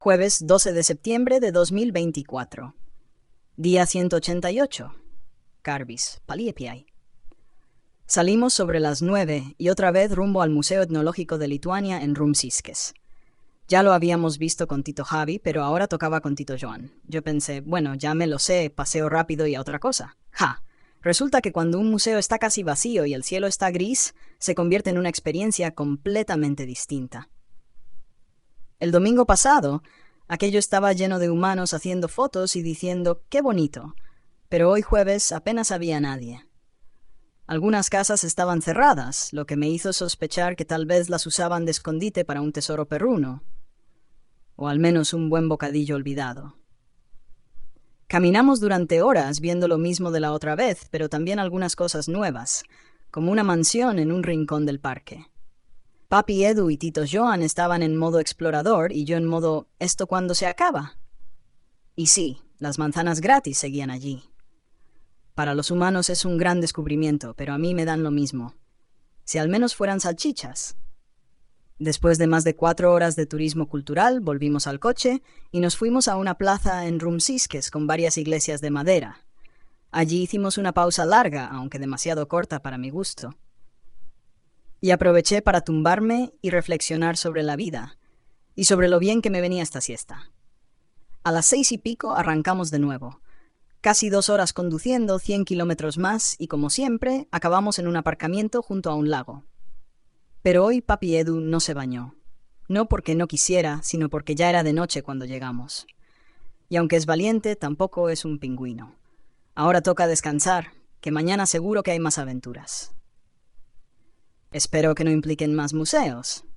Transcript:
Jueves 12 de septiembre de 2024. Día 188. Carbis, Paliepiai. Salimos sobre las 9 y otra vez rumbo al Museo Etnológico de Lituania en Rumsiskes. Ya lo habíamos visto con Tito Javi, pero ahora tocaba con Tito Joan. Yo pensé, bueno, ya me lo sé, paseo rápido y a otra cosa. ¡Ja! Resulta que cuando un museo está casi vacío y el cielo está gris, se convierte en una experiencia completamente distinta. El domingo pasado, aquello estaba lleno de humanos haciendo fotos y diciendo ¡qué bonito! Pero hoy jueves apenas había nadie. Algunas casas estaban cerradas, lo que me hizo sospechar que tal vez las usaban de escondite para un tesoro perruno, o al menos un buen bocadillo olvidado. Caminamos durante horas viendo lo mismo de la otra vez, pero también algunas cosas nuevas, como una mansión en un rincón del parque. Papi Edu y Tito Joan estaban en modo explorador y yo en modo ¿esto cuándo se acaba? Y sí, las manzanas gratis seguían allí. Para los humanos es un gran descubrimiento, pero a mí me dan lo mismo. Si al menos fueran salchichas. Después de más de 4 horas de turismo cultural, volvimos al coche y nos fuimos a una plaza en Rumsiskes con varias iglesias de madera. Allí hicimos una pausa larga, aunque demasiado corta para mi gusto. Y aproveché para tumbarme y reflexionar sobre la vida, y sobre lo bien que me venía esta siesta. A las 6:00 arrancamos de nuevo. Casi 2 horas conduciendo, 100 kilómetros más, y como siempre, acabamos en un aparcamiento junto a un lago. Pero hoy Papi Edu no se bañó. No porque no quisiera, sino porque ya era de noche cuando llegamos. Y aunque es valiente, tampoco es un pingüino. Ahora toca descansar, que mañana seguro que hay más aventuras. Espero que no impliquen más museos.